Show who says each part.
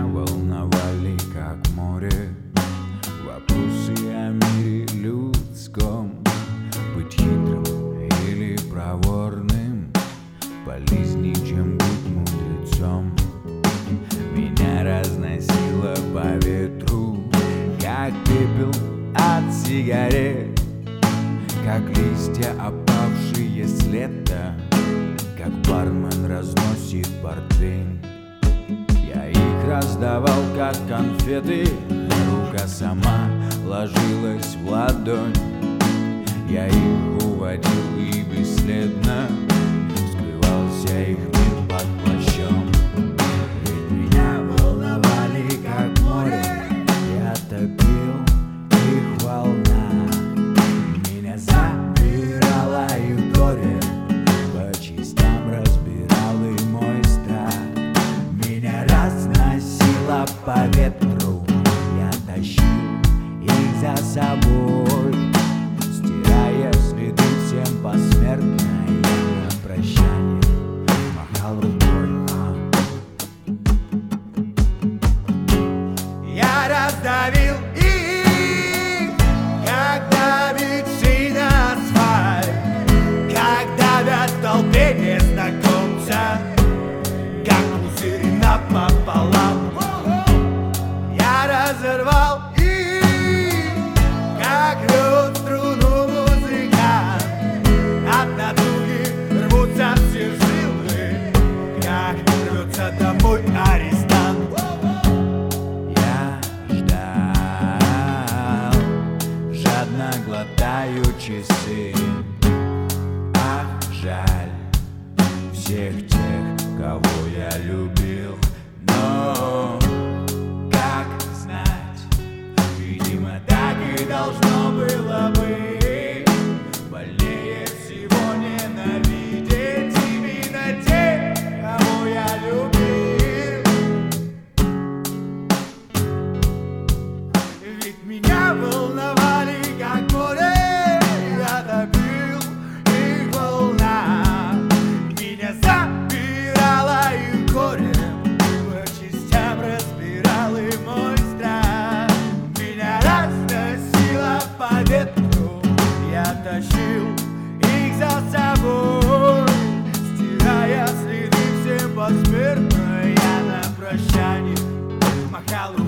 Speaker 1: волновали, как море, вопросы о мире людском. Быть хитрым или проворным полезней, чем быть мудрецом. Меня разносило по ветру, как пепел от сигарет, как листья, опавшие с лета, как бармен разносит портвейн. Я их раздавал, как конфеты, рука сама ложилась в ладонь. Я их уводил и бесследно скрывался их мир под плащом. Ведь меня волновали, как море, я топил их в волнах. Меня забирало их горе, по частям разбирал и мой страх. Меня разносило по ветру, я тащил их за собой, стирая следы всем посмертно. Я на прощание махал рукой. Я раздавил их, как давит шина асфальт, как давят в толпе незнакомца, как пузырь напополам. Я разорвал их, как рвет струну музыкант. От натуги рвутся все жилы, как рвется домой арестант. Я ждал, жадно глотаю часы. Ах, жаль всех тех, кого я любил. Но как знать, видимо, так и должно было быть. Больнее всего ненавидеть именно тех, кого я любил. Ведь меня волновали, как море, я топил их в волнах. Меня забирало их горе, по частям разбирал и мой страх. Меня разносило по ветру, я тащил их за собой, стирая следы всем посмертно. Я на прощание махал рукой.